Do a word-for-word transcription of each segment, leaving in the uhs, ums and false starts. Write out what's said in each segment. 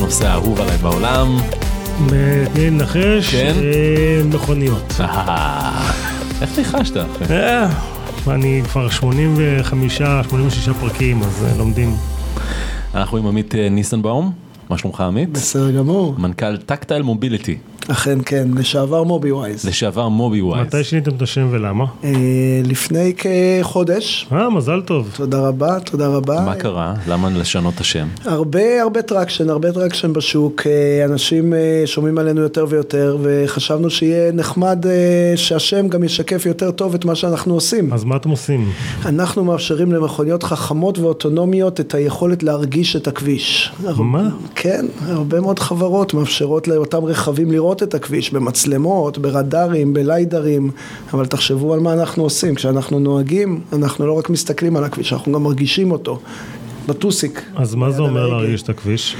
הנושא האהוב עליי בעולם. תני לנחש, כן? מכוניות. איך ניחשת? אני כבר שמונים וחמישה, שמונים ושישה פרקים, אז לומדים. אנחנו עם עמית ניסנבאום. מה שלומך עמית? בסדר גמור. מנכ"ל טקטייל מוביליטי. אכן כן, לשעבר מובי ווייז. לשעבר מובי ווייז. מתי שיניתם את השם ולמה? לפני כחודש. אה, מזל טוב. תודה רבה, תודה רבה. מה קרה? למה לשנות את השם? הרבה, הרבה טרקשן, הרבה טרקשן בשוק. אנשים שומעים עלינו יותר ויותר, וחשבנו שיהיה נחמד שהשם גם ישקף יותר טוב את מה שאנחנו עושים. אז מה אתם עושים? אנחנו מאפשרים למכוניות חכמות ואוטונומיות את היכולת להרגיש את הכביש. מה? כן, הרבה מאוד חברות מאפשרות לאותם רכבים לראות את הכביש, במצלמות, ברדארים, בליידרים, אבל תחשבו על מה אנחנו עושים. כשאנחנו נוהגים, אנחנו לא רק מסתכלים על הכביש, אנחנו גם מרגישים אותו. בטוסיק. אז מה זה אומר להרגיש את הכביש?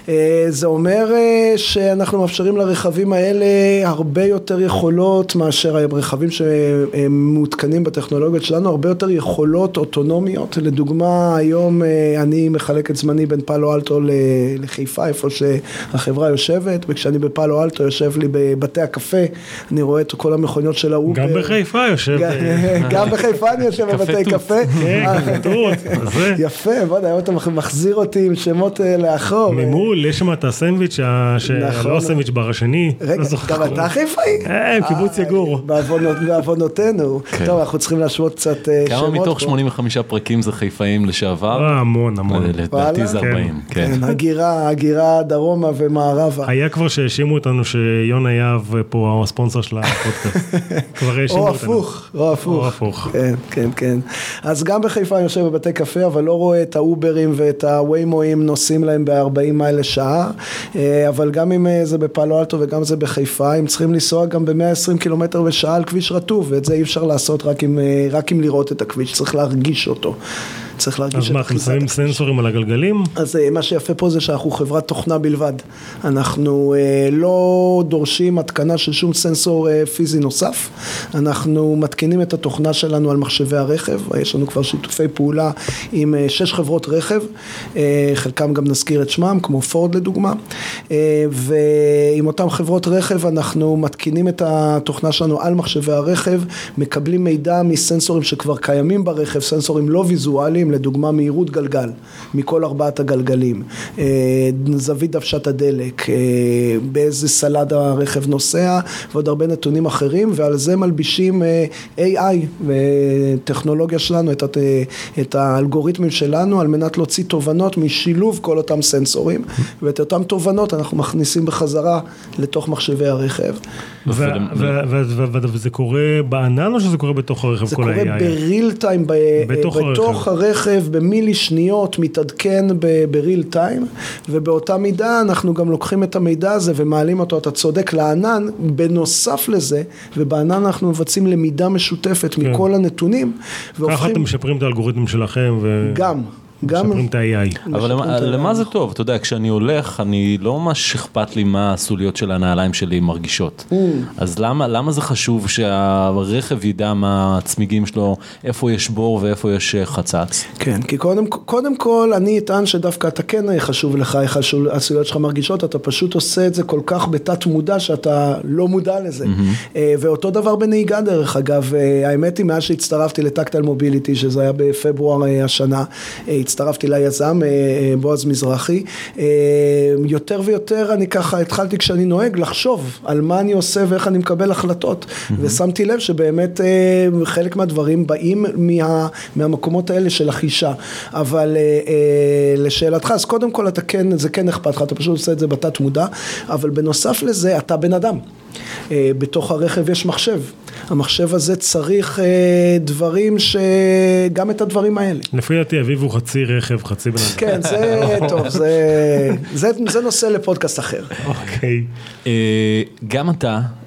זה אומר שאנחנו מאפשרים לרכבים האלה הרבה יותר יכולות מאשר הרכבים שמותקנים בטכנולוגיות שלנו, הרבה יותר יכולות אוטונומיות. לדוגמה, היום אני מחלק את זמני בין פאלו אלטו לחיפה, איפה שהחברה יושבת, וכשאני בפאלו אלטו יושב לי בבתי הקפה, אני רואה את כל המכוניות של האובר. גם בחיפה יושב. גם בחיפה אני יושב בבתי קפה. כן, כתרות. יפה, בוא דה, אתה מחזיר אותי עם שמות לאחור. ממול, יש שם את הסנדוויץ' לא הסנדוויץ' בר השני. רגע, גם אתה חיפאי? אה, קיבוץ יגור. בעוונותינו. טוב, אנחנו צריכים להשוות קצת שמות. כמה מתוך שמונים וחמישה פרקים זה חיפאים לשעבר? המון, המון. לדעתי זה ארבעים. כן, הגירה, הגירה דרומה ומערבה. היה כבר שהאשימו אותנו שיונה יהב פה הספונסר של הפודקאסט. כבר האשימו אותנו. או הפוך, או הפוך. או הפוך. כן, כן, כן. אז גם בחיפה אני יושב בבתי קפה, אבל לא רואה את האוברים ואת הוויימואים נוסעים להם ב-ארבעים מייל לשעה, אבל גם אם זה בפאלו אלטו וגם זה בחיפה, הם צריכים לנסוע גם ב-מאה ועשרים קילומטר בשעה על כביש רטוב, ואת זה אי אפשר לעשות רק עם, רק עם לראות את הכביש, צריך להרגיש אותו. צריך להרגיש אז מה, אתם שמים סנסורים על הגלגלים? אז מה שיפה פה זה שאנחנו חברת תוכנה בלבד. אנחנו אה, לא דורשים התקנה של שום סנסור אה, פיזי נוסף. אנחנו מתקינים את התוכנה שלנו על מחשבי הרכב. יש לנו כבר שיתופי פעולה עם אה, שש חברות רכב. אה, חלקם גם נזכיר את שמם, כמו פורד לדוגמה. אה, ועם אותם חברות רכב אנחנו מתקינים את התוכנה שלנו על מחשבי הרכב, מקבלים מידע מסנסורים שכבר קיימים ברכב, סנסורים לא ויזואליים, לדוגמה מהירות גלגל, מכל ארבעת הגלגלים, זווית דוושת הדלק, באיזה סלד הרכב נוסע, ועוד הרבה נתונים אחרים, ועל זה מלבישים איי איי, וטכנולוגיה שלנו, את, את האלגוריתמים שלנו, על מנת להוציא תובנות משילוב כל אותם סנסורים, ואת אותם תובנות אנחנו מכניסים בחזרה לתוך מחשבי הרכב. וזה קורה בענן או שזה קורה בתוך הרכב כל ה-איי איי? זה קורה בריל טיים, בתוך הרכב, במילי שניות מתעדכן בריל טיים, ובאותה מידה אנחנו גם לוקחים את המידע הזה ומעלים אותו, אתה צודק, לענן, בנוסף לזה, ובענן אנחנו מבצעים למידה משותפת מכל הנתונים. ככה אתם משפרים את האלגוריתמים שלכם ו... גם. משפרים את ה-איי איי. אבל למה זה טוב? אתה יודע, כשאני הולך, אני לא ממש אכפת לי מה הסוליות של הנעליים שלי מרגישות. אז למה, למה זה חשוב שהרכב ידע מה הצמיגים שלו, איפה יש בור ואיפה יש חצץ? כן, כי קודם, קודם כל אני אטען שדווקא אתה כן חשוב לך, איך הסוליות שלך מרגישות, אתה פשוט עושה את זה כל כך בתת מודע שאתה לא מודע לזה. ואותו דבר בנהיגה דרך אגב, האמת היא מאז שהצטרפתי לטקטייל מוביליטי, שזה היה בפברואר השנה, הצטרפתי ליזם, בועז מזרחי, יותר ויותר אני ככה התחלתי כשאני נוהג לחשוב על מה אני עושה ואיך אני מקבל החלטות, ושמתי לב שבאמת חלק מהדברים באים מה, מהמקומות האלה של החישה, אבל לשאלתך, אז קודם כל אתה כן, זה כן אכפת לך, אתה פשוט עושה את זה בתת מודע, אבל בנוסף לזה אתה בן אדם. בתוך הרכב יש מחשב. המחשב הזה צריך דברים שגם את הדברים האלה. לפי דעתי אביב הוא חצי רכב, חצי בן אדם. כן, זה טוב, זה, זה, זה נושא לפודקאסט אחר. אוקיי. גם אתה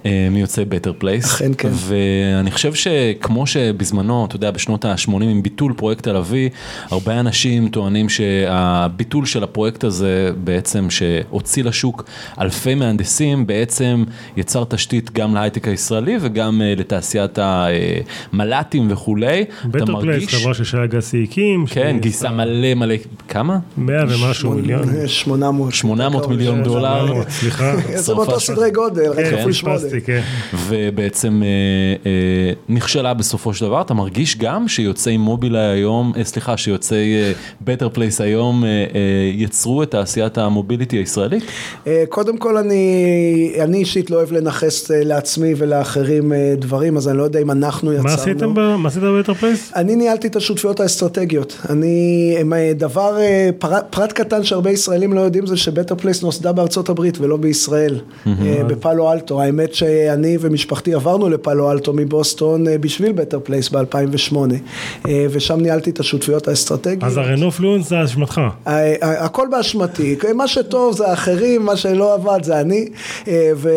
מיוצאי בטר פלייס. אכן כן. ואני חושב שכמו שבזמנו, אתה יודע, בשנות ה-שמונים עם ביטול פרויקט תל אביב, הרבה אנשים טוענים שהביטול של הפרויקט הזה בעצם שהוציא לשוק אלפי מהנדסים, בעצם יצר תשתית גם להייטק הישראלי וגם לתעשיית המל"טים וכולי. בטר פלייס, חברה ששי אגסי הקים. כן, גייסה מלא מלא, כמה? מאה ומשהו מיליון. שמונה מאות. שמונה מאות מיליון דולר. סליחה. זה באותו סדרי גודל, רק כפול שמונה. ובעצם נכשלה בסופו של דבר. אתה מרגיש גם שיוצאי מובילאיי היום, סליחה, שיוצאי בטר פלייס היום יצרו את תעשיית המוביליטי הישראלית? קודם כל אני, אני אישית לא אוהב לנחס לעצמי ולאחרים דברים, אז אני לא יודע אם אנחנו יצרנו. מה עשיתם מה עשית בבטר פלייס? אני ניהלתי את השותפויות האסטרטגיות. אני, דבר, פרט קטן שהרבה ישראלים לא יודעים זה שבטר פלייס נוסדה בארצות הברית ולא בישראל, בפאלו אלטו. האמת שאני ומשפחתי עברנו לפאלו אלטו מבוסטון בשביל בטר פלייס ב-אלפיים ושמונה, ושם ניהלתי את השותפיות האסטרטגיות. אז הרנו פלואנס זה אשמתך? הכל באשמתי. מה שטוב זה האחרים, מה שלא עבד זה אני, ו...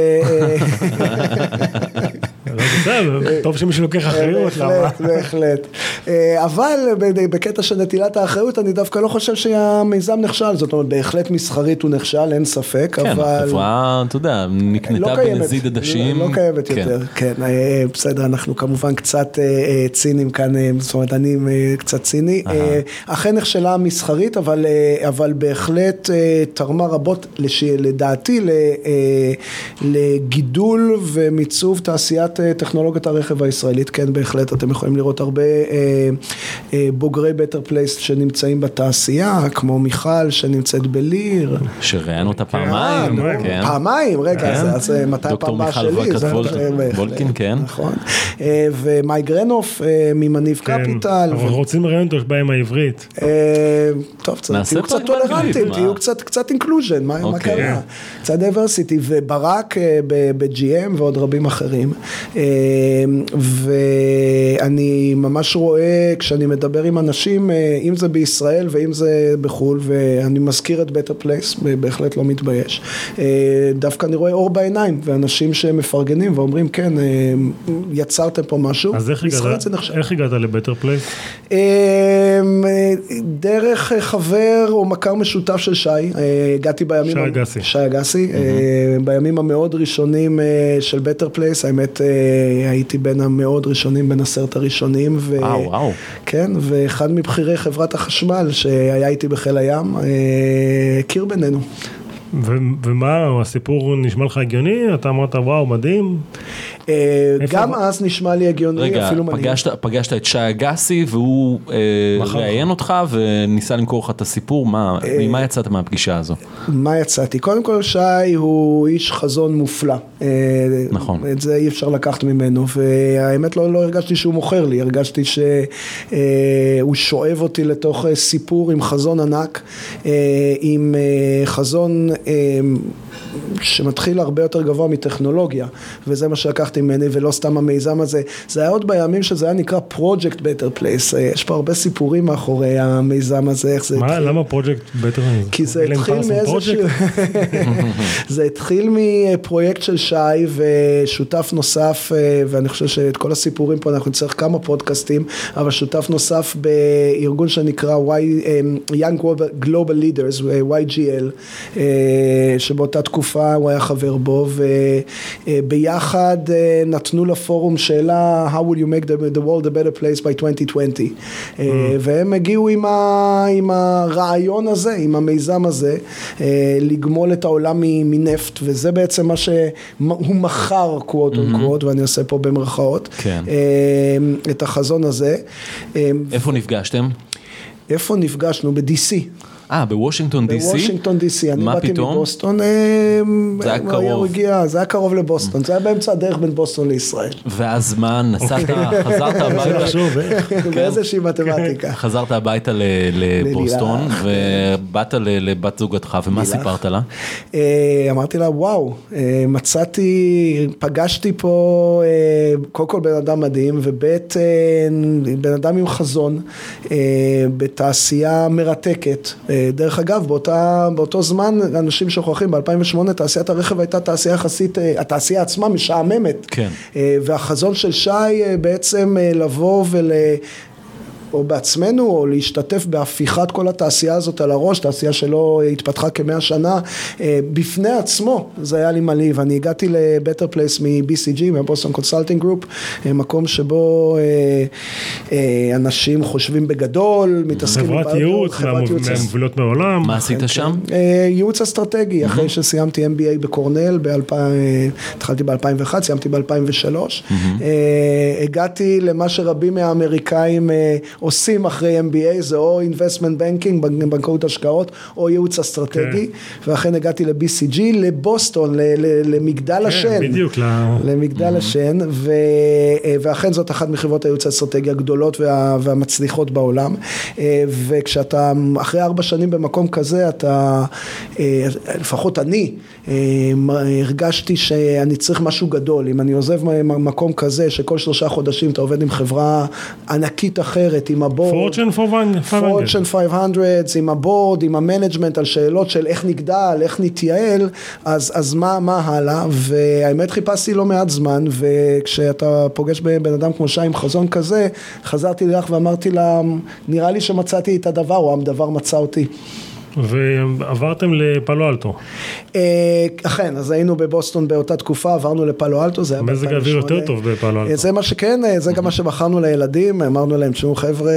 טוב שמישהו לוקח אחריות. בהחלט, בהחלט. אבל בקטע של נטילת האחריות, אני דווקא לא חושב שהמיזם נכשל, זאת אומרת, בהחלט מסחרית הוא נכשל, אין ספק, אבל... כן, החברה, אתה יודע, נקנתה בנזיד עדשים. לא קיימת יותר, כן. בסדר, אנחנו כמובן קצת צינים כאן, זאת אומרת, אני קצת ציני. אכן נכשלה מסחרית, אבל בהחלט תרמה רבות, לדעתי, לגידול ומיצוב תעשיית טכנולוגיית הרכב הישראלית. כן, בהחלט, אתם יכולים לראות הרבה בוגרי בטר פלייס שנמצאים בתעשייה, כמו מיכל שנמצאת בליר. שראינו אותה פעמיים. פעמיים, רגע, אז מתי פעם הבאה שלי? דוקטור מיכל וולקין, כן. נכון. ומאי גרנוף ממניב קפיטל. אנחנו רוצים לראיין אותו שבאים העברית. טוב, תהיו קצת טולרנטים, תהיו קצת אינקלוז'ן, מה קרה? קצת דייברסיטי, וברק ב-ג'י אם ועוד רבים אחרים. ואני ממש רואה כשאני מדבר עם אנשים, אם זה בישראל ואם זה בחול, ואני מזכיר את בטר פלייס, בהחלט לא מתבייש. דווקא אני רואה אור בעיניים, ואנשים שמפרגנים ואומרים, כן, יצרתם פה משהו. אז איך הגעת לבטר פלייס? דרך חבר או מכר משותף של שי, הגעתי בימים... שי אגסי. שי אגסי, בימים המאוד ראשונים של בטר פלייס, האמת הייתי בין המאוד ראשונים, בין עשרת הראשונים. וואו, וואו. כן, ואחד מבחירי חברת החשמל שהיה איתי בחיל הים, הכיר בינינו. ומה, הסיפור נשמע לך הגיוני? אתה אמרת, וואו, מדהים. גם אז נשמע לי הגיוני, אפילו מדהים. רגע, פגשת את שי אגסי, והוא ראיין אותך וניסה למכור לך את הסיפור. ממה יצאת מהפגישה הזו? מה יצאתי? קודם כל, שי הוא איש חזון מופלא. נכון. את זה אי אפשר לקחת ממנו, והאמת לא הרגשתי שהוא מוכר לי, הרגשתי שהוא שואב אותי לתוך סיפור עם חזון ענק, עם חזון שמתחיל הרבה יותר גבוה מטכנולוגיה, וזה מה שלקחתי ממני, ולא סתם המיזם הזה. זה היה עוד בימים שזה היה נקרא Project Better Place, יש פה הרבה סיפורים מאחורי המיזם הזה, איך זה מה, התחיל. למה Project Better? כי זה התחיל מאיזשהו... זה התחיל מפרויקט של שי, ושותף נוסף, ואני חושב שאת כל הסיפורים פה אנחנו נצטרך כמה פודקאסטים, אבל שותף נוסף בארגון שנקרא Young Global Leaders, וואי ג'י אל, שבאותה תקופה הוא היה חבר בו, וביחד נתנו לפורום שאלה, how will you make the, the world a better place by twenty twenty? Mm. והם הגיעו עם, ה, עם הרעיון הזה, עם המיזם הזה, לגמול את העולם מנפט, וזה בעצם מה שהוא מחר, quote on quote, ואני עושה פה במרכאות, כן. את החזון הזה. איפה נפגשתם? איפה נפגשנו? ב-די סי. אה, בוושינגטון די סי? בוושינגטון די סי, אני באתי מבוסטון. זה היה קרוב. זה היה קרוב לבוסטון, זה היה באמצע הדרך בין בוסטון לישראל. ואז מה, נסעת, חזרת הביתה? באיזושהי מתמטיקה. חזרת הביתה לבוסטון, ובאת לבת זוגתך, ומה סיפרת לה? אמרתי לה, וואו, מצאתי, פגשתי פה, קודם כל בן אדם מדהים, ובית בן אדם עם חזון, בתעשייה מרתקת, דרך אגב, באותה, באותו זמן, אנשים שוכחים, ב-אלפיים ושמונה תעשיית הרכב הייתה תעשייה יחסית, התעשייה עצמה משעממת. כן. והחזון של שי בעצם לבוא ול... או בעצמנו, או להשתתף בהפיכת כל התעשייה הזאת על הראש, תעשייה שלא התפתחה כמאה שנה, בפני עצמו, זה היה לי מלהיב. אני הגעתי ל-Better Place מ-בי סי ג'י, מה-Boston Consulting Group, מקום שבו אנשים חושבים בגדול, מתעסקים חברת ייעוץ, מהמובילות בעולם. מה עשית שם? ייעוץ אסטרטגי, אחרי שסיימתי אם בי איי בקורנל, התחלתי ב-אלפיים ואחת, סיימתי ב-אלפיים ושלוש, הגעתי למה שרבים מהאמריקאים עושים אחרי אם בי איי, זה או investment banking, בנקאות השקעות, או ייעוץ אסטרטגי, ואכן הגעתי ל-בי סי ג'י, לבוסטון, למגדל השן, למגדל השן, ואכן זאת אחת מחברות הייעוץ האסטרטגי הגדולות והמצליחות בעולם, וכשאתה אחרי ארבע שנים במקום כזה, אתה, לפחות אני, הרגשתי שאני צריך משהו גדול, אם אני עוזב מקום כזה, שכל שלושה חודשים אתה עובד עם חברה ענקית אחרת, עם הבורד, Fortune חמש מאות, עם הבורד, עם המנג'מנט, על שאלות של איך נגדל, איך נתייעל, אז, אז מה, מה הלאה? והאמת חיפשתי לא מעט זמן, וכשאתה פוגש בבן אדם כמו שי עם חזון כזה, חזרתי לך ואמרתי לה, נראה לי שמצאתי את הדבר, או הדבר מצא אותי. ועברתם לפלו אלטו. אכן, אז היינו בבוסטון באותה תקופה, עברנו לפלו אלטו, זה היה מזג האוויר יותר טוב בפלו אלטו. זה מה שכן, זה גם מה שבחרנו לילדים, אמרנו להם, תשמעו חבר'ה,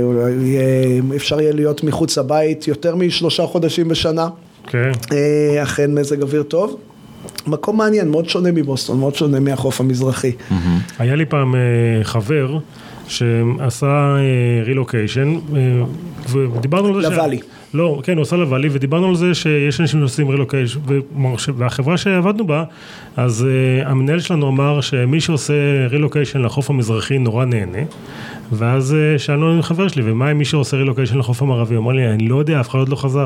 אפשר יהיה להיות מחוץ הבית יותר משלושה חודשים בשנה. כן. אכן מזג אוויר טוב. מקום מעניין, מאוד שונה מבוסטון, מאוד שונה מהחוף המזרחי. היה לי פעם חבר שעשה רילוקיישן, ודיברנו על זה... לוואלי. לא, כן, הוא עושה לוואלי, ודיברנו על זה שיש אנשים שעושים רילוקיישן, והחברה שעבדנו בה, אז uh, המנהל שלנו אמר שמי שעושה רילוקיישן לחוף המזרחי נורא נהנה, ואז uh, שאלנו עם חבר שלי, ומה עם מי שעושה רילוקיישן לחוף המערבי? הוא אמר לי, אני לא יודע, אף אחד עוד לא חזר.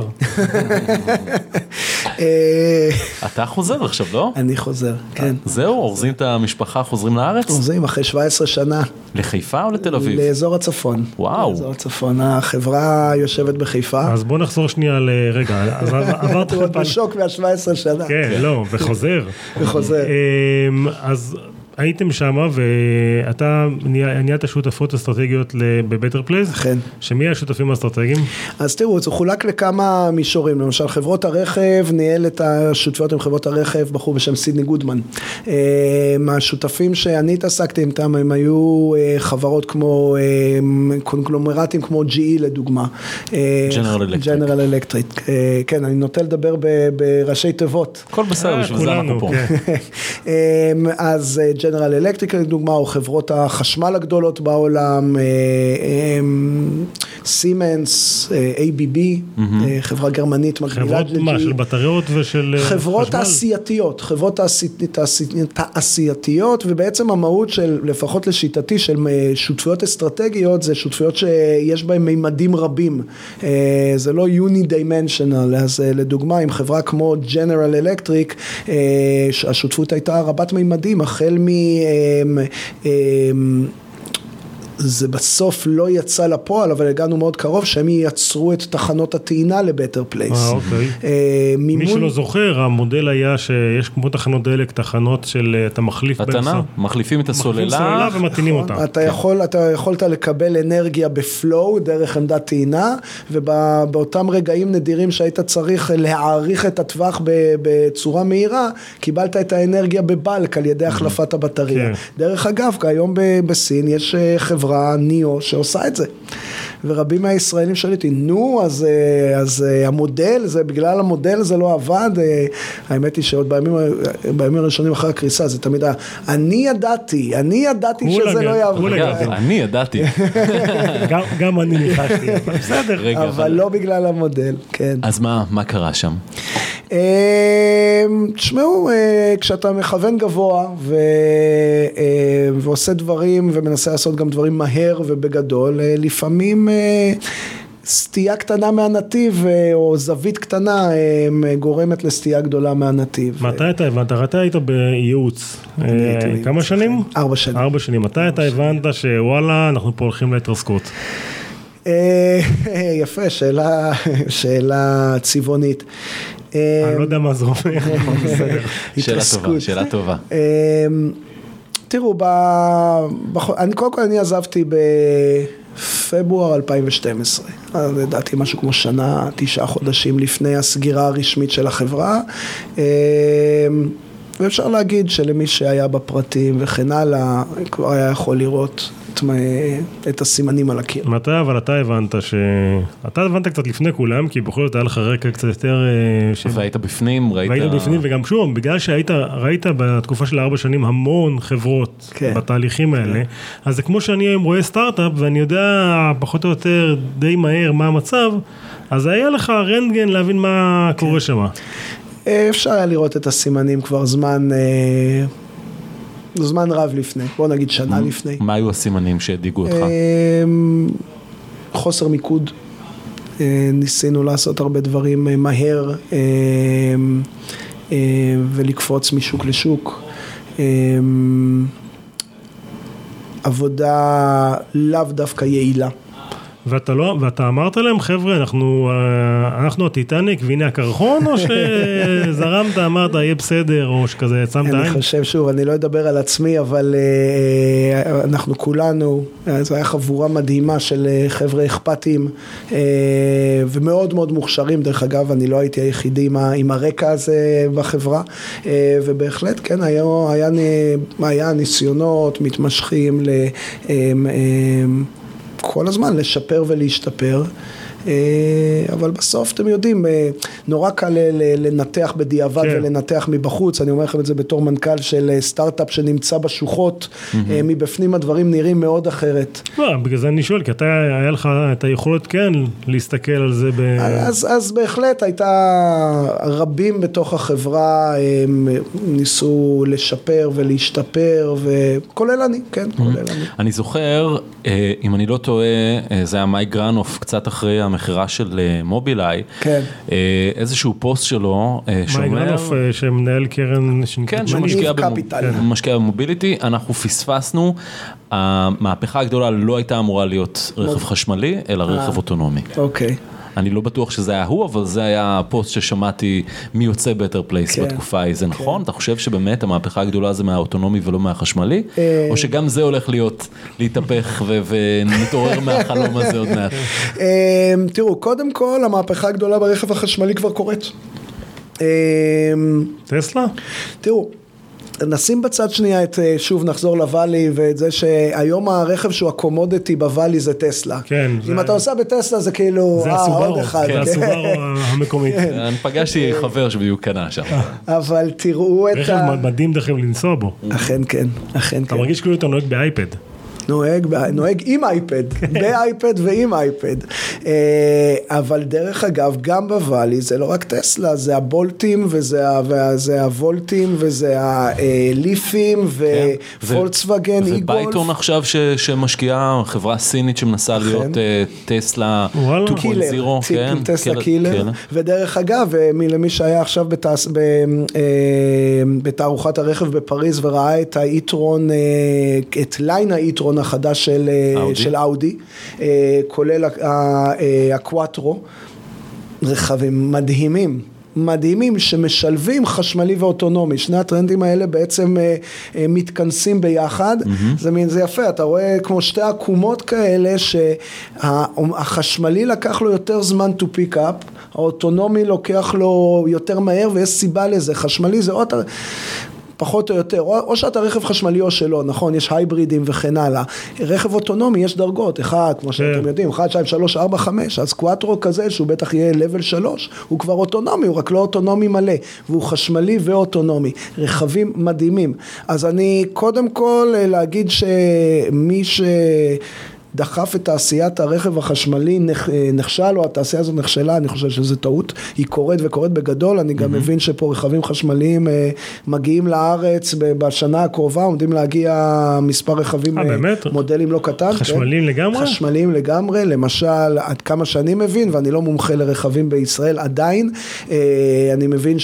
אתה חוזר עכשיו, לא? אני חוזר, כן. זהו, אורזים את המשפחה, חוזרים לארץ? אורזים אחרי שבע עשרה שנה. לחיפה או לתל אביב? לאזור הצפון. וואו. לאזור הצפון, החברה יושבת בחיפה. אז בוא נחזור שנייה לרגע, אז עברת... הוא עוד בשוק מה-שבע עשרה שנה. כן, לא, וחוזר. וחוזר. אז... הייתם שמה, ואתה נהיית שותפות אסטרטגיות בבטר פלייס? כן. שמי השותפים האסטרטגיים? אז תראו, זה חולק לכמה מישורים, למשל חברות הרכב, ניהל את השותפויות עם חברות הרכב, בחור בשם סידני גודמן. השותפים שאני התעסקתי איתם, הם היו חברות כמו, קונגלומרטים כמו ג'י אי לדוגמה. ג'נרל אלקטריק. ג'נרל אלקטריק. כן, אני נוטה לדבר בראשי תיבות. כל בסדר, בשביל זה אנחנו פה. אז ג'נרל אלקטריק לדוגמה, או חברות החשמל הגדולות בעולם, סימנס, איי בי בי, חברה גרמנית מקבילה. חברות מה, של בטריות ושל חשמל? חברות תעשייתיות, חברות תעשייתיות, ובעצם המהות של, לפחות לשיטתי, של שותפויות אסטרטגיות, זה שותפויות שיש בהן מימדים רבים. זה לא יוני-דיימנשנל, אז לדוגמה, עם חברה כמו ג'נרל אלקטריק, השותפות הייתה רבת מימדים, החל מ... זה בסוף לא יצא לפועל, אבל הגענו מאוד קרוב, שהם ייצרו את תחנות הטעינה לבטר פלייס. אה, אוקיי. מימון... מי שלא זוכר, המודל היה שיש כמו תחנות דלק, תחנות של, אתה מחליף... התנה, מחליפים את הסוללה. מחליפים סוללה ומתאינים אותה. אתה יכול, אתה יכולת לקבל אנרגיה בפלואו, דרך עמדת טעינה, ובאותם רגעים נדירים שהיית צריך להעריך את הטווח בצורה מהירה, קיבלת את האנרגיה בבלק על ידי החלפת הבטריה. דרך אגב, היום בסין יש חברה ניאו שעושה את זה. ורבים מהישראלים שואלים אותי, נו, אז, אז המודל, זה, בגלל המודל זה לא עבד, האמת היא שעוד בימים, בימים הראשונים אחרי הקריסה, זה תמיד, אני ידעתי, אני ידעתי שזה לא יעבוד. אני ידעתי. גם, גם אני ניחשתי, בסדר. אבל לא בגלל המודל, כן. אז מה, מה קרה שם? תשמעו, כשאתה מכוון גבוה ו... ועושה דברים ומנסה לעשות גם דברים מהר ובגדול, לפעמים סטייה קטנה מהנתיב או זווית קטנה גורמת לסטייה גדולה מהנתיב. מתי אתה הבנת? אתה היית בייעוץ כמה שנים? ארבע שנים. ארבע שנים. מתי אתה הבנת שוואלה, אנחנו פה הולכים להתרסקות? יפה, שאלה, שאלה צבעונית. אני לא יודע מה זה אומר. שאלה טובה, שאלה טובה. תראו, אני קודם כל אני עזבתי בפברואר אלפיים ושתים עשרה, לדעתי משהו כמו שנה, תשעה חודשים לפני הסגירה הרשמית של החברה, ואפשר להגיד שלמי שהיה בפרטים וכן הלאה, כבר היה יכול לראות את, את הסימנים על הקיר. מתי, אבל אתה הבנת ש... אתה הבנת קצת לפני כולם, כי בכל זאת היה לך רקע קצת יותר... ש... והיית בפנים, ראית... והיית בפנים, וגם שוב, בגלל שהיית, ראית בתקופה של ארבע שנים המון חברות כן. בתהליכים האלה, כן. אז זה כמו שאני היום רואה סטארט-אפ, ואני יודע פחות או יותר די מהר מה המצב, אז היה לך רנטגן להבין מה כן. קורה שם. אפשר היה לראות את הסימנים כבר זמן, זמן רב לפני, בוא נגיד שנה לפני. מה היו הסימנים שהדיגו אותך? חוסר מיקוד, ניסינו לעשות הרבה דברים מהר ולקפוץ משוק לשוק, עבודה לאו דווקא יעילה. ואתה לא, ואתה אמרת להם, חבר'ה, אנחנו, אנחנו הטיטניק, והנה הקרחון, או שזרמת, אמרת, יהיה בסדר, או שכזה, שמת עין? אני חושב, שוב, אני לא אדבר על עצמי, אבל אנחנו כולנו, זו הייתה חבורה מדהימה של חבר'ה אכפתיים, ומאוד מאוד מוכשרים, דרך אגב, אני לא הייתי היחידי עם הרקע הזה בחברה, ובהחלט, כן, היה, היה, היה ניסיונות מתמשכים ל... כל הזמן לשפר ולהשתפר, אבל בסוף אתם יודעים, נורא קל לנתח בדיעבד כן. ולנתח מבחוץ, אני אומר לכם את זה בתור מנכ"ל של סטארט-אפ שנמצא בשוחות, mm-hmm. מבפנים הדברים נראים מאוד אחרת. לא, בגלל זה אני שואל, כי אתה, היה לך את היכולת כן להסתכל על זה ב... אז, אז בהחלט הייתה, רבים בתוך החברה הם ניסו לשפר ולהשתפר, וכולל אני, כן, כולל mm-hmm. אני. אני זוכר, אם אני לא טועה, זה היה מייק גרנוף קצת אחרי המחירה של מובילאיי, כן. איזשהו פוסט שלו, מייק גרנוף שמנהל קרן, כן, שמשקיע במוביליטי, אנחנו פספסנו, המהפכה הגדולה לא הייתה אמורה להיות רכב חשמלי, אלא רכב אוטונומי. אוקיי. אני לא בטוח שזה היה הוא, אבל זה היה הפוסט ששמעתי מי יוצא בטר פלייס בתקופה ההיא, זה נכון? אתה חושב שבאמת המהפכה הגדולה זה מהאוטונומי ולא מהחשמלי? או שגם זה הולך להיות, להתהפך ונתעורר מהחלום הזה עוד מעט? תראו, קודם כל המהפכה הגדולה ברכב החשמלי כבר קורית. טסלה? תראו, נשים בצד שנייה את, שוב נחזור לוואלי, ואת זה שהיום הרכב שהוא הקומודיטי בוואלי זה טסלה. כן. אם זה... אתה עושה בטסלה זה כאילו, זה אה, הסוברו, עוד אחד. כן, זה הסוברו המקומית. אני פגשתי חבר שבדיוק קנה שם. אבל תראו את ה... רכב מדהים דרכם לנסוע בו. אכן כן, אכן כן. אתה מרגיש כאילו אתה נוהג באייפד. נוהג, נוהג עם אייפד, באייפד ועם אייפד. אבל דרך אגב, גם בוואלי, זה לא רק טסלה, זה הבולטים, וזה הוולטים, וזה הליפים, ופולקסווגן, אי-גולף. ובייטון עכשיו שמשקיעה, חברה סינית שמנסה להיות טסלה שתיים נקודה אפס. טסלה קילר. ודרך אגב, למי שהיה עכשיו בתערוכת הרכב בפריז, וראה את האיטרון, את ליין האיטרון, החדש של אאודי, של אאודי, כולל הקוואטרו, רכבים מדהימים, מדהימים שמשלבים חשמלי ואוטונומי. שני הטרנדים האלה בעצם מתכנסים ביחד. Mm-hmm. זה, זה יפה, אתה רואה כמו שתי עקומות כאלה שהחשמלי לקח לו יותר זמן to pick up, האוטונומי לוקח לו יותר מהר, ויש סיבה לזה. חשמלי זה עוד... פחות או יותר, או, או שאתה רכב חשמלי או שלא, נכון, יש הייברידים וכן הלאה. רכב אוטונומי יש דרגות, אחד, כמו שאתם יודעים, אחד, שתיים, שלוש, ארבע, חמש, אז קואטרו כזה, שהוא בטח יהיה לבל שלוש, הוא כבר אוטונומי, הוא רק לא אוטונומי מלא, והוא חשמלי ואוטונומי, רכבים מדהימים. אז אני קודם כל להגיד שמי ש... דחף את תעשיית הרכב החשמלי נכשל, או התעשייה הזאת נכשלה, אני חושב שזה טעות, היא קורית וקורית בגדול, אני גם מבין שפה רכבים חשמליים מגיעים לארץ בשנה הקרובה, עומדים להגיע מספר רכבים, מודלים לא קטן. חשמליים לגמרי? חשמליים לגמרי, למשל, עד כמה שאני מבין, ואני לא מומחה לרכבים בישראל עדיין, אני מבין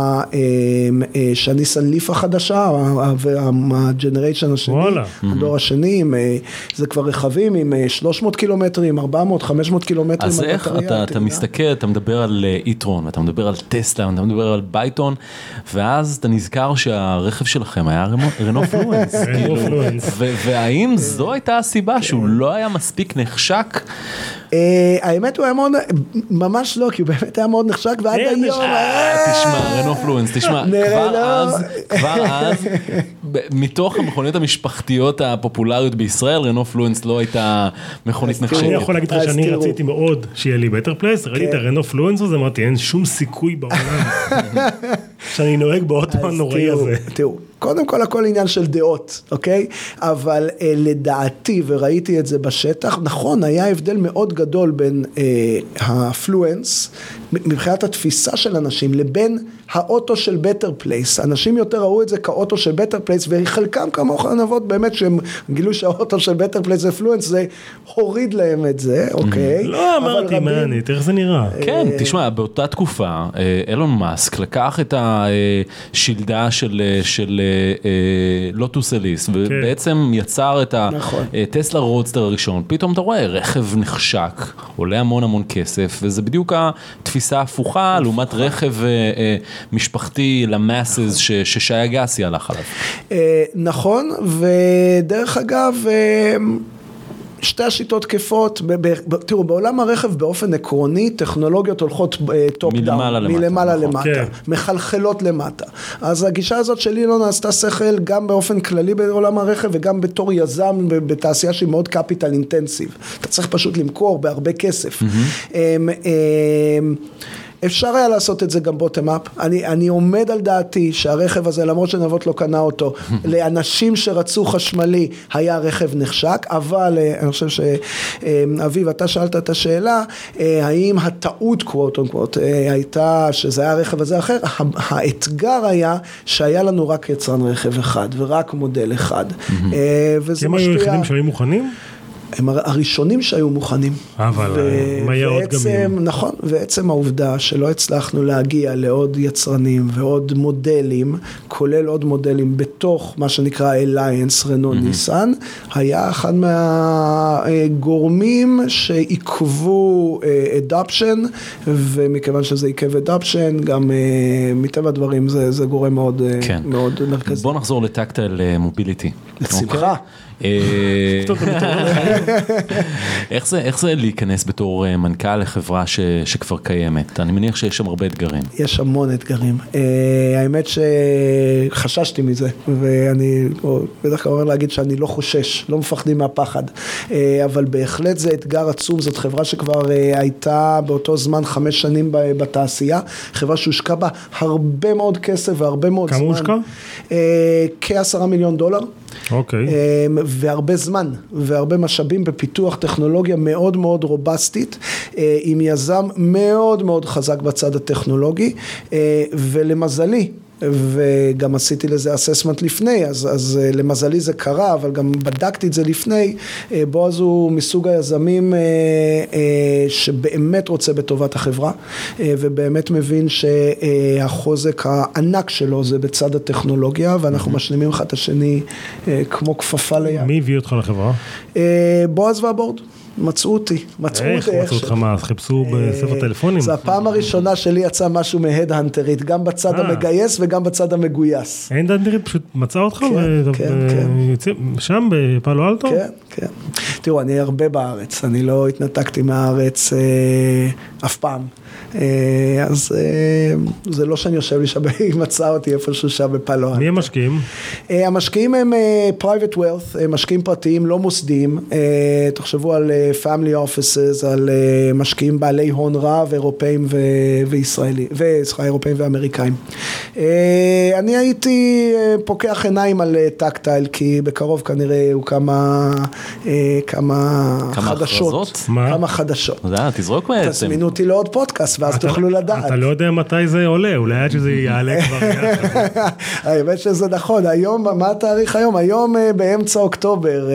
שהניסן ליף החדשה, והג'נריישן השני, הדור השני, זה כבר רכבים עם שלוש מאות קילומטרים, ארבע מאות, חמש מאות קילומטרים. אז איך אתה, אתה מסתכל, אתה מדבר על איטרון, אתה מדבר על טסלה, אתה מדבר על בייטון, ואז אתה נזכר שהרכב שלכם היה רנו פלואנס. והאם זו הייתה הסיבה שהוא לא היה מספיק נחשק? האמת הוא היה מאוד, ממש לא, כי הוא באמת היה מאוד נחשק, ועד היום... תשמע, רנו פלואנס, תשמע, כבר אז, כבר אז, מתוך המכוניות המשפחתיות הפופולריות בישראל, רנו פלואנס לא הייתה מכונית נחשקת. אני יכול להגיד לך שאני רציתי מאוד שיהיה לי בטר פלייס, ראיתי את הרנו פלואנס הזה, אמרתי, אין שום סיכוי בעולם שאני נוהג באוטו הנוראי הזה. תראו, קודם כל הכל עניין של דעות, אוקיי? אבל אה, לדעתי, וראיתי את זה בשטח, נכון, היה הבדל מאוד גדול בין אה, הפלואנס, מבחינת התפיסה של אנשים, לבין האוטו של בטר פלייס. אנשים יותר ראו את זה כאוטו של בטר פלייס, וחלקם כמוך נבות באמת, שהם גילו שהאוטו של בטר פלייס זה פלואנס, זה הוריד להם את זה, אוקיי? לא אמרתי, מענית, איך זה נראה? כן, תשמע, באותה תקופה, אילון מאסק לקח את השלדה של לוטוס אליס, ובעצם יצר את הטסלה רודסטר הראשון. פתאום אתה רואה, רכב נחשק, עולה המון המון כסף, וזה בדיוק התפיסה ההפוכה, לעומת רכב משפחתי למאסס ששי אגסי הלך עליו. נכון, ודרך אגב, שתי השיטות תקפות, תראו, בעולם הרכב באופן עקרוני, טכנולוגיות הולכות טופ דאון, מלמעלה למטה, מחלחלות למטה. אז הגישה הזאת שלי לא נעשתה שכל גם באופן כללי בעולם הרכב, וגם בתור יזם בתעשייה שהיא מאוד קפיטל אינטנסיב. אתה צריך פשוט למכור בהרבה כסף. אפשר היה לעשות את זה גם בוטם-אפ. אני, אני עומד על דעתי שהרכב הזה, למרות שנבות לא קנה אותו, לאנשים שרצו חשמלי, היה רכב נחשק, אבל אני חושב שאביב, אתה שאלת את השאלה, האם הטעות, קוואט אונקוואט, הייתה שזה היה רכב הזה אחר, האתגר היה שהיה לנו רק יצרן רכב אחד, ורק מודל אחד. וזה הם היו יחידים שהיו מוכנים? הם הראשונים שהיו מוכנים. אבל מה היה עוד גמים? נכון, ועצם העובדה שלא הצלחנו להגיע לעוד יצרנים ועוד מודלים, כולל עוד מודלים בתוך מה שנקרא Alliance, רנו ניסן, היה אחד מהגורמים שעיכבו adoption, ומכיוון שזה עיכב adoption, גם מטבע הדברים זה גורם מאוד מרכזי. בוא נחזור לטקטייל מוביליטי. לשמחה. איך זה, איך זה להיכנס בתור מנכ"ל לחברה שכבר קיימת? אני מניח שיש שם הרבה אתגרים. יש המון אתגרים. האמת שחששתי מזה, ואני בדרך כלל אומר להגיד שאני לא חושש, לא מפחדים מהפחד, אבל בהחלט זה אתגר עצום. זאת חברה שכבר הייתה באותו זמן חמש שנים בתעשייה, חברה שהושקע בה הרבה מאוד כסף והרבה מאוד זמן. כמה הושקע? כעשרה מיליון דולר. אוקיי. והרבה זמן והרבה משאבים בפיתוח טכנולוגיה מאוד מאוד רובסטית, עם יזם מאוד מאוד חזק בצד הטכנולוגי, ולמזלי, וגם עשיתי לזה אססמנט לפני, אז, אז למזלי זה קרה, אבל גם בדקתי את זה לפני. בועז הוא מסוג היזמים שבאמת רוצה בטובת החברה, ובאמת מבין שהחוזק הענק שלו זה בצד הטכנולוגיה, ואנחנו משלימים אחד את השני כמו כפפה ליד. מי הביא אותך לחברה? בועז והבורד. מצאו אותי, מצאו אותי. איך מצאו אותך מה? חיפשו בספר טלפונים? זה הפעם הראשונה שלי יצא משהו מהדהנטרית, גם בצד המגייס וגם בצד המגויס. הדהנטרית פשוט מצא אותך? כן, כן. שם בפאלו אלטו? כן, כן. תראו, אני הרבה בארץ, אני לא התנתקתי מהארץ אף פעם. אז זה לא שאני יושב לי שם, היא מצאה אותי איפשהו שם בפאלו אלטו. מי הם משקיעים? המשקיעים הם private wealth, משקיעים פרטיים, לא מוסדיים. תחשבו על family offices, על משקיעים בעלי הון רב, אירופאים וישראלים, וסליחה, אירופאים ואמריקאים. אני הייתי פוקח עיניים על טקטייל, כי בקרוב כנראה הוא כמה כמה חדשות. כמה חדשות. תזרוק בעצם. תזמינו אותי לעוד פודקאסט, ואז תוכלו לדעת. אתה לא יודע מתי זה עולה, אולי עד שזה יעלה כבר. האמת שזה נכון, היום, מה התאריך היום? היום באמצע אוקטובר,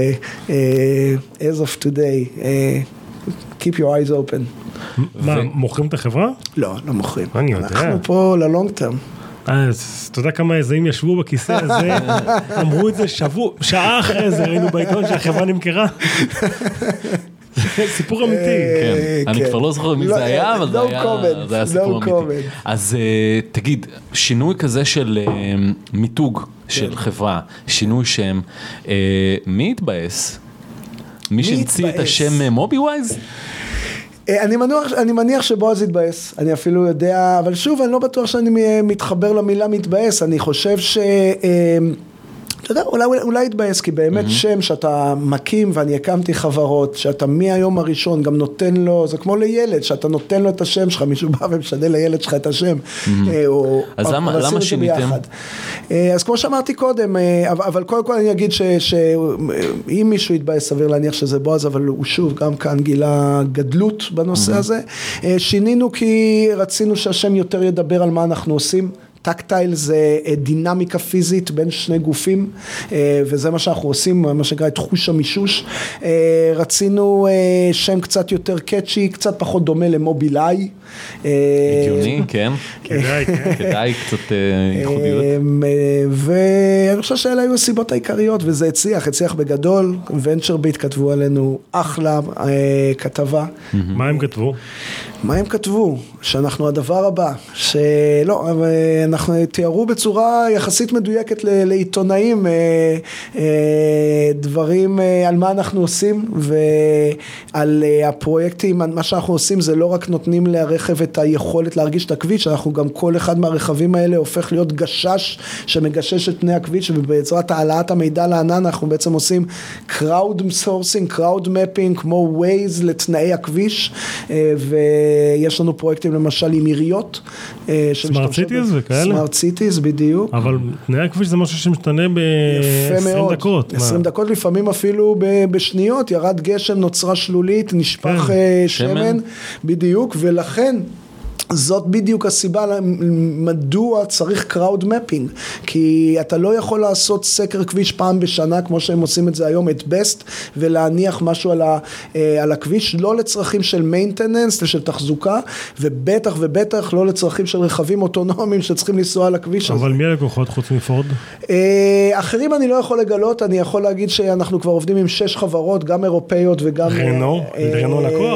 as of today, keep your eyes open. מה, מוכרים את החברה? לא, לא מוכרים. אני יודע. אנחנו פה ללונג טרם. אז אתה יודע כמה איזאים ישבו בכיסא הזה, אמרו את זה שבוע, שעה אחרי זה, ראינו בעיתון שהחברה נמכרה. סיפור אמיתי. כן, אני כבר לא זוכר מי זה היה, אבל זה היה סיפור אמיתי. אז תגיד, שינוי כזה של מיתוג של חברה, שינוי שם, מי התבאס? מי שהמציא את השם מוביווייז? אני מניח, אני מניח שבועז יתבאס, אני אפילו יודע, אבל שוב, אני לא בטוח שאני מתחבר למילה מתבאס, אני חושב ש... אתה יודע, אולי, אולי יתבאס, כי באמת mm-hmm. שם שאתה מקים, ואני הקמתי חברות, שאתה מהיום הראשון גם נותן לו, זה כמו לילד, שאתה נותן לו את השם שלך, מישהו בא ומשנה לילד שלך את השם. Mm-hmm. או, אז או, למה, למה שיניתם? אז כמו שאמרתי קודם, אבל, אבל קודם כל אני אגיד ש, שאם מישהו יתבאס, סביר להניח שזה בועז, אבל הוא שוב, גם כאן גילה גדלות בנושא mm-hmm. הזה. שינינו כי רצינו שהשם יותר ידבר על מה אנחנו עושים. טקטייל זה דינמיקה פיזית בין שני גופים, וזה מה שאנחנו עושים, מה שנקרא את חוש המישוש. רצינו שם קצת יותר קאצ'י, קצת פחות דומה למובילאיי. הגיוני, כן. כדאי, כדאי קצת ייחודיות. ואני חושב שאלה היו הסיבות העיקריות, וזה הצליח, הצליח בגדול. ונצ'ר ביט כתבו עלינו אחלה כתבה. מה הם כתבו? מה הם כתבו? שאנחנו הדבר הבא, שלא, אנחנו תיארו בצורה יחסית מדויקת לעיתונאים דברים על מה אנחנו עושים, ועל הפרויקטים, מה שאנחנו עושים זה לא רק נותנים לרכב את היכולת להרגיש את הכביש, אנחנו גם כל אחד מהרכבים האלה הופך להיות גשש שמגשש את פני הכביש, ובעזרת העלאת המידע לענן אנחנו בעצם עושים crowd sourcing, crowd mapping, כמו Waze לתנאי הכביש, ויש לנו פרויקטים למשל עם עיריות. סמארט סיטיז וכאלה? סמארט סיטיז, בדיוק. אבל תנאי הכביש זה משהו שמשתנה ב-עשרים דקות. עשרים דקות לפעמים אפילו בשניות, ירד גשם, נוצרה שלולית, נשפך שמן, בדיוק, ולכן זאת בדיוק הסיבה מדוע צריך crowd mapping, כי אתה לא יכול לעשות סקר כביש פעם בשנה כמו שהם עושים את זה היום, את best, ולהניח משהו על, ה, על הכביש, לא לצרכים של maintenance, של תחזוקה, ובטח ובטח לא לצרכים של רכבים אוטונומיים שצריכים לנסוע על הכביש. אבל מי הלקוחות חוץ מפורד? אחרים אני לא יכול לגלות, אני יכול להגיד שאנחנו כבר עובדים עם שש חברות, גם אירופאיות וגם... רנו? רנו לקוח?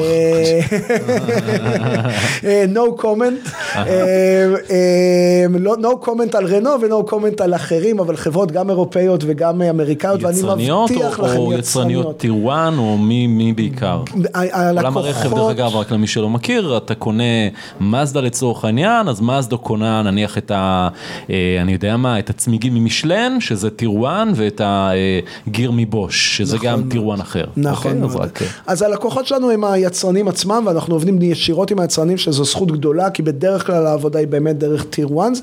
no comment, no comment על רנו ו-no comment על אחרים, אבל חברות גם אירופאיות וגם אמריקאיות, ואני מבטיח לכם או יצרניות טירואן, או מי בעיקר? עולם הרכב, דרך אגב, רק למי שלא מכיר, אתה קונה מזדה לצורך העניין, אז מזדה קונה נניח את ה, אני יודע מה, את הצמיגים ממשלן, שזה טירואן, ואת הגיר מבוש, שזה גם טירואן אחר. נכון. אז הלקוחות שלנו הם היצרנים עצמם, ואנחנו עובדים ישירות עם היצרנים, שזו זכות גדולה, כי בדרך כלל העבודה היא באמת דרך טיר וואנס.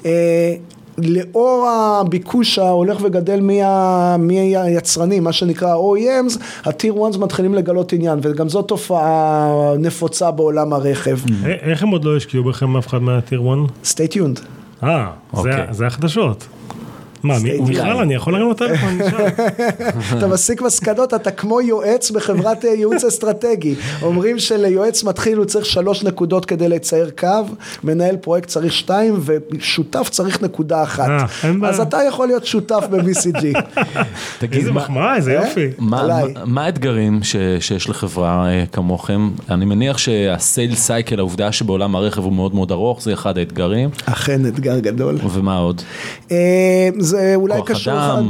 לאור הביקוש ההולך וגדל מהיצרנים, מה שנקרא או אי אמס, הטיר וואנס מתחילים לגלות עניין, וגם זאת תופעה נפוצה בעולם הרכב. איך הם עוד לא השקיעו בכם אף אחד מהטיר וואן? Stay tuned. אה, זה החדשות. מה, בכלל אני יכול להרים אותה? אתה מסיק מסקנות, אתה כמו יועץ בחברת ייעוץ אסטרטגי. אומרים שליועץ מתחיל הוא צריך שלוש נקודות כדי לצייר קו, מנהל פרויקט צריך שתיים, ושותף צריך נקודה אחת. אז אתה יכול להיות שותף ב-בי סי ג'י. איזה מחמאה, איזה יופי. מה האתגרים שיש לחברה כמוכם? אני מניח שהסייל סייקל, העובדה שבעולם הרכב הוא מאוד מאוד ארוך, זה אחד האתגרים. אכן, אתגר גדול. ומה עוד? זה אולי קשור אחד.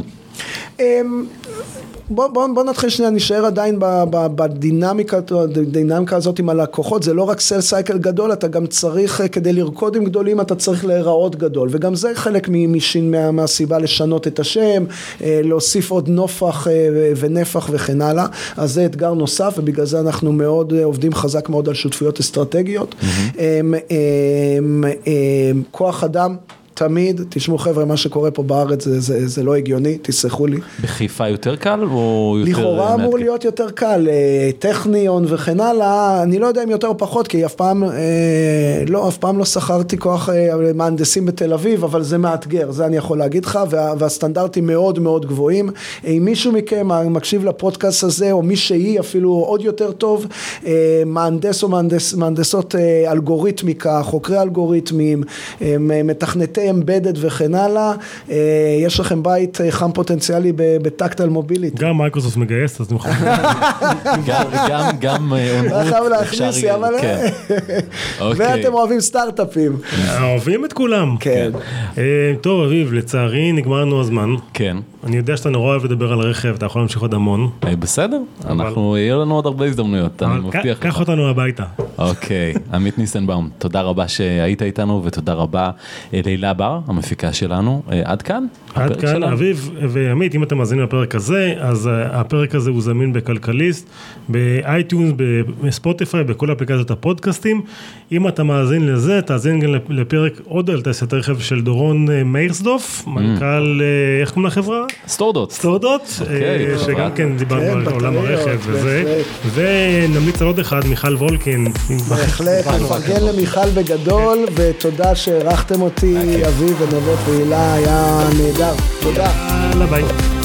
בוא, בוא, בוא נתחיל שנייה, נשאר עדיין בדינמיקה, הדינמיקה הזאת עם הלקוחות, זה לא רק סל סייקל גדול, אתה גם צריך, כדי לרקוד עם גדולים, אתה צריך להיראות גדול, וגם זה חלק משין, מה, מהסיבה לשנות את השם, להוסיף עוד נופח ונפח וכן הלאה, אז זה אתגר נוסף, ובגלל זה אנחנו מאוד עובדים חזק מאוד על שותפויות אסטרטגיות. כוח אדם, תמיד, תשמעו חבר'ה, מה שקורה פה בארץ זה, זה, זה לא הגיוני, תסלחו לי. בחיפה יותר קל או יותר... לכאורה אמור להיות יותר קל, טכניון וכן הלאה, אני לא יודע אם יותר או פחות, כי אף פעם, לא, אף פעם לא שכרתי כוח מהנדסים בתל אביב, אבל זה מאתגר, זה אני יכול להגיד לך, וה, והסטנדרטים מאוד מאוד גבוהים. אם מישהו מכם מקשיב לפודקאסט הזה, או מי שהיא אפילו עוד יותר טוב, מהנדס או מהנדס, מהנדסות אלגוריתמיקה, חוקרי אלגוריתמים, מתכנתי אמבדד וכן הלאה, יש לכם בית חם פוטנציאלי בטקטל מוביליטי. גם מייקרוסופט מגייס, אז נוכל. גם, גם, לא חייב להכניס, אבל... ואתם אוהבים סטארט-אפים. אוהבים את כולם. כן. טוב, אביב, לצערי נגמרנו הזמן. כן. אני יודע שאתה נורא אוהב לדבר על רכב, אתה יכול להמשיך עוד המון. בסדר, אנחנו, יהיה לנו עוד הרבה הזדמנויות, אני מבטיח לך. קח אותנו הביתה. אוקיי, עמית ניסנבאום, תודה רבה שהיית איתנו, ותודה רבה לילה בר, המפיקה שלנו. עד כאן? עד כאן, אביב ועמית, אם אתם מאזינים לפרק הזה, אז הפרק הזה הוא זמין בכלכליסט, באייטיונס, בספוטיפיי, בכל אפליקציות הפודקאסטים. אם אתה מאזין לזה, תאזין גם לפרק עוד על תעשיית הרכב של דורון מאירסדוף, מנכ"ל, איך קוראים לחברה? סטורדוט. סטורדוט, שגם כן דיברנו על עולם הרכב וזה, ונמליץ על עוד אחד, מיכל וולקין. בהחלט, נפרגן למיכל בגדול, ותודה שהערכתם אותי, אביב ונבות והילה, היה נהדר. תודה. יאללה ביי.